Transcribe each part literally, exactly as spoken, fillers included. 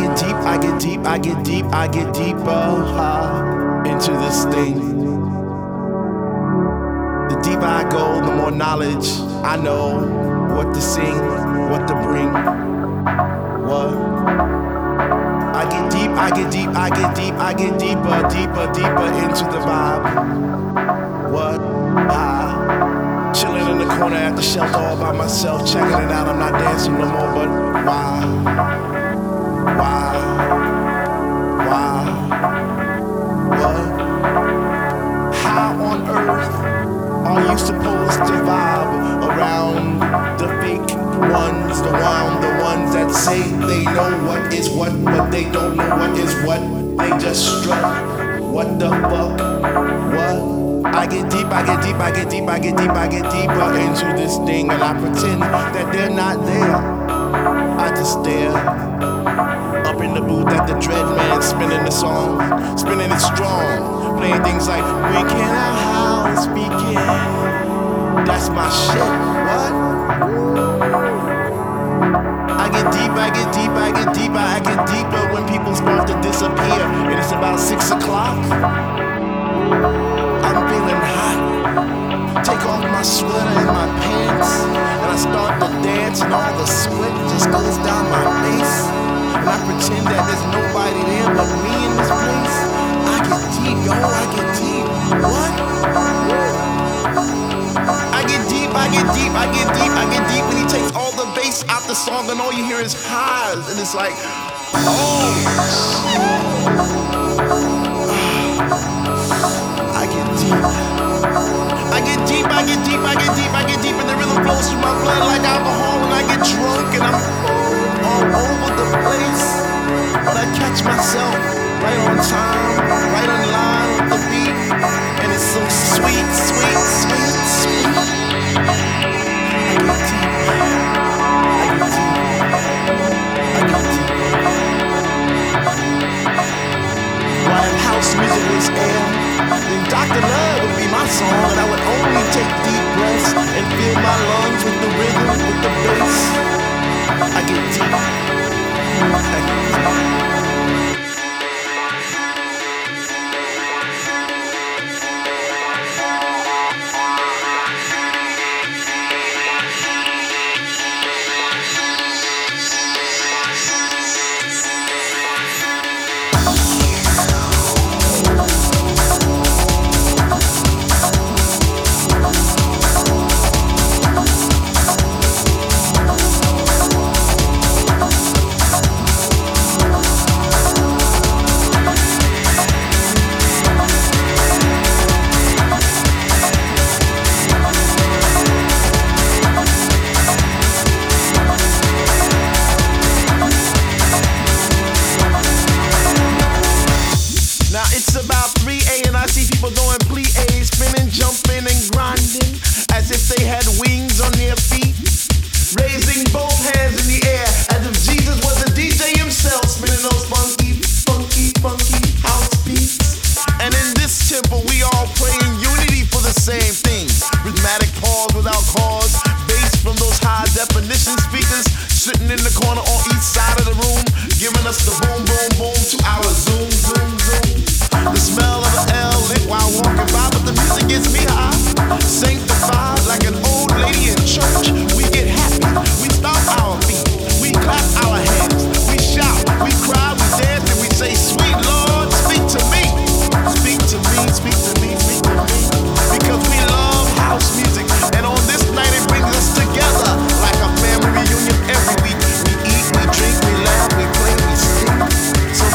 get deep, I get deep, I get deep, I get deeper uh, into this thing. The deeper I go, the more knowledge I know what to sing, what to bring. What? I get deep, I get deep, I get deep, I get deeper, deeper, deeper into the vibe. What? Ah, chilling in the corner at the shelter all by myself, checking it out. I'm not dancing no more, but why? Why? Why? What? How on earth are you supposed to vibe around the fake ones, the one, the ones that say they know what is what, but they don't know what is what? They just strut. What the fuck? What? I get deep, I get deep, I get deep, I get deep, I get deeper into this thing, and I pretend that they're not there. I just stare up in the booth at the dread man spinning the song, spinning it strong, playing things like "We Can Our House Begin." That's my shit. What? I get deep, I get deep, I get deeper, I get deeper when people start to disappear, and it's about six o'clock. I'm feeling hot. Take off my sweater and my pants, and I start to dance, and all the sweat just goes down my face. And I pretend that there's nobody there but me in this place. I get deep, yo, I get deep. What? I get deep, I get deep, I get deep, I get deep, and he takes all the bass out the song, and all you hear is highs, and it's like, oh, I get deep. I get deep, I get deep, I get deep, I get deep, and the rhythm flows through my blood like alcohol, and I get drunk, and I'm all over the place. But I catch myself right on time, right on line with the beat, and it's so sweet, sweet, sweet, sweet. I get deep, I get deep, I get deep. While if house music was air, then Doctor Love would be my song, and I would only take deep breaths and fill my lungs with the rhythm, with the bass. I get deep. I get deep. So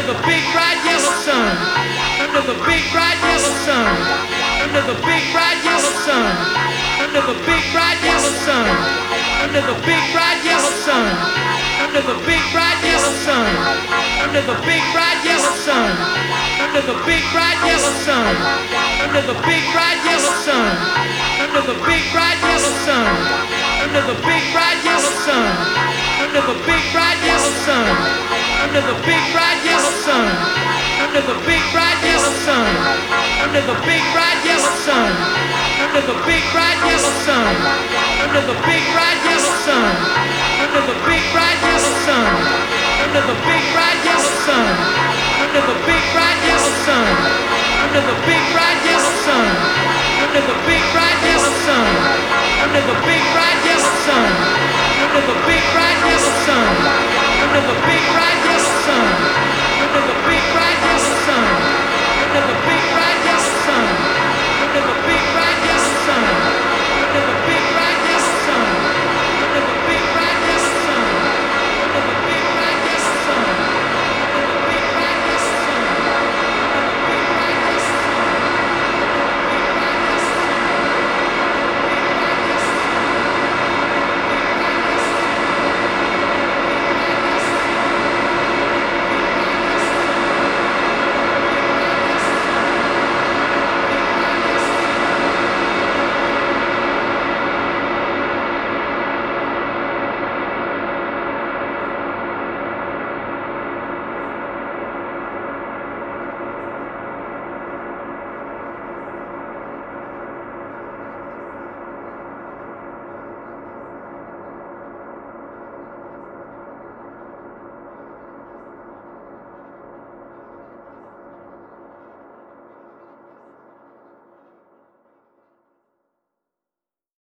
under the big bright yellow sun, under the big bright yellow sun, under the big bright yellow sun, under the big bright yellow sun, under the big bright yellow sun, under the big bright yellow sun, under the big bright yellow sun, under the big bright yellow sun, under the big bright yellow sun, under the big bright yellow sun, under the big bright yellow sun, under the big bright yellow sun, under the big bright yellow sun, under the big bright yellow sun, under the big bright yellow sun, under the big bright yellow sun, under the big bright yellow sun,